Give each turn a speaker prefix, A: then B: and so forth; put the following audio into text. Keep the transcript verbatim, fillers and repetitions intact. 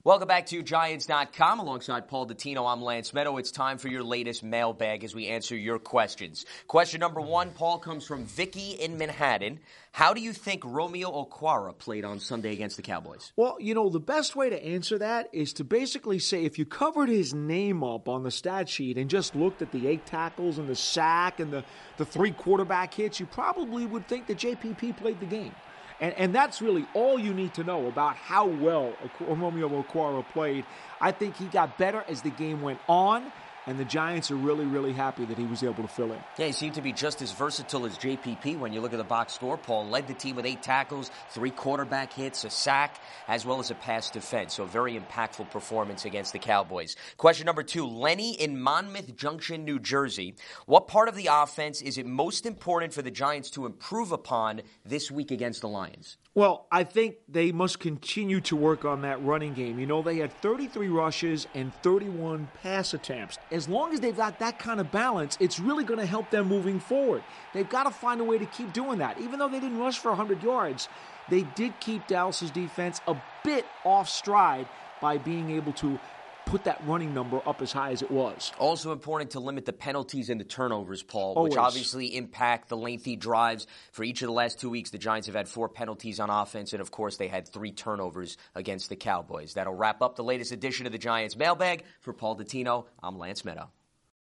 A: Welcome back to Giants dot com. Alongside Paul Dottino, I'm Lance Meadow. It's time for your latest mailbag as we answer your questions. Question number one, Paul, comes from Vicky in Manhattan. How do you think Romeo Okwara played on Sunday against the Cowboys?
B: Well, you know, the best way to answer that is to basically say if you covered his name up on the stat sheet and just looked at the eight tackles and the sack and the, the three quarterback hits, you probably would think that J P P played the game. And, and that's really all you need to know about how well Romeo Okwara played. I think he got better as the game went on, and the Giants are really, really happy that he was able to fill in.
A: Yeah, he seemed to be just as versatile as J P P when you look at the box score. Paul led the team with eight tackles, three quarterback hits, a sack, as well as a pass defense. So a very impactful performance against the Cowboys. Question number two, Lenny in Monmouth Junction, New Jersey. What part of the offense is it most important for the Giants to improve upon this week against the Lions?
B: Well, I think they must continue to work on that running game. You know, they had thirty-three rushes and thirty-one pass attempts. As long as they've got that kind of balance, it's really going to help them moving forward. They've got to find a way to keep doing that. Even though they didn't rush for one hundred yards, they did keep Dallas's defense a bit off stride by being able to put that running number up as high as it was.
A: Also important to limit the penalties and the turnovers, Paul,
B: Always.
A: which obviously impact the lengthy drives. For each of the last two weeks, the Giants have had four penalties on offense, and of course they had three turnovers against the Cowboys. That'll wrap up the latest edition of the Giants Mailbag. For Paul Dottino, I'm Lance Meadow.